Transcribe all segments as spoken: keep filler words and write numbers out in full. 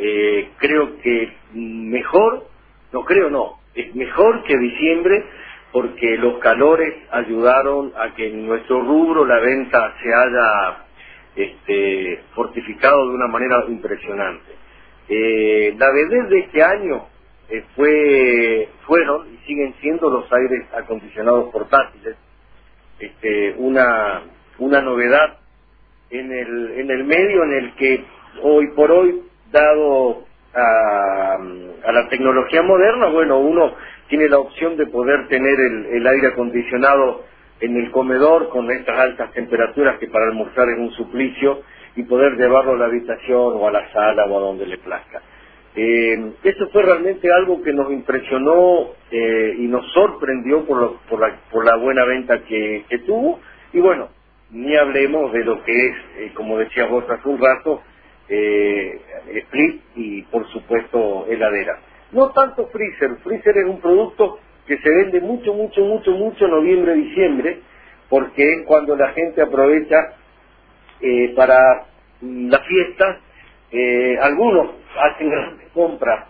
Eh, creo que mejor, no creo no, es mejor que diciembre, porque los calores ayudaron a que en nuestro rubro la venta se haya este, fortificado de una manera impresionante. Eh, la novedad de este año eh, fue, fueron y siguen siendo los aires acondicionados portátiles, este, una, una novedad en el, en el medio en el que hoy por hoy, dado a, a la tecnología moderna, bueno, uno tiene la opción de poder tener el, el aire acondicionado en el comedor con estas altas temperaturas que para almorzar es un suplicio, y poder llevarlo a la habitación o a la sala o a donde le plazca. Eh, esto fue realmente algo que nos impresionó eh, y nos sorprendió por, lo, por, la, por la buena venta que, que tuvo, y bueno, ni hablemos de lo que es, eh, como decías vos hace un rato, eh, split y por supuesto heladera. No tanto freezer, freezer es un producto que se vende mucho, mucho, mucho, mucho noviembre, diciembre, porque es cuando la gente aprovecha eh, para la fiesta. Eh, algunos hacen grandes compras,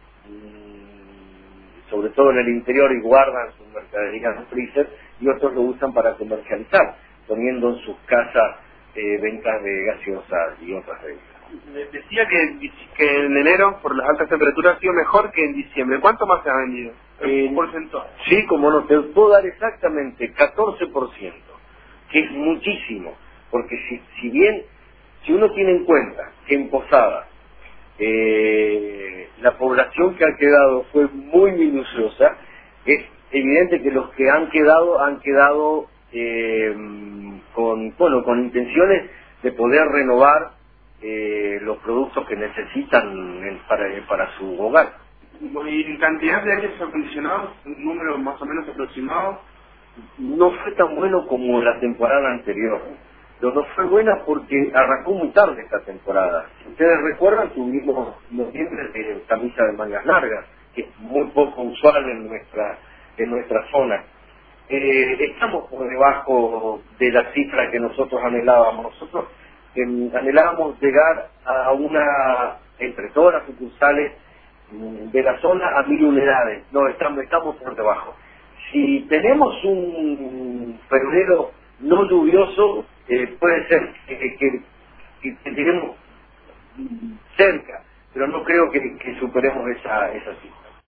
mmm, sobre todo en el interior, y guardan sus mercaderías en freezer, y otros lo usan para comercializar, poniendo en sus casas eh, ventas de gaseosas y otras bebidas. Decía que, que en enero, por las altas temperaturas, ha sido mejor que en diciembre. ¿Cuánto más se ha vendido? Eh, ¿Un porcentaje? Sí, como no, te puedo dar exactamente catorce por ciento, que es muchísimo, porque si, si bien, si uno tiene en cuenta que en Posada eh, la población que ha quedado fue muy minuciosa, es evidente que los que han quedado, han quedado eh, con, bueno, con intenciones de poder renovar eh, los productos que necesitan en, para, para su hogar. ¿Y en cantidad de aires acondicionados, un número más o menos aproximado? No fue tan bueno como la temporada anterior, pero no fue buena porque arrancó muy tarde esta temporada. Si ustedes recuerdan, tuvimos noviembre de camisa de mangas largas, que es muy poco usual en nuestra, en nuestra zona. Eh, estamos por debajo de la cifra que nosotros anhelábamos. Nosotros eh, anhelábamos llegar a una, entre todas las sucursales de la zona, a mil unidades. No, estamos, estamos por debajo. Si tenemos un febrero no lluvioso, eh, puede ser que, que, que, que lleguemos cerca, pero no creo que, que superemos esa, esa cifra.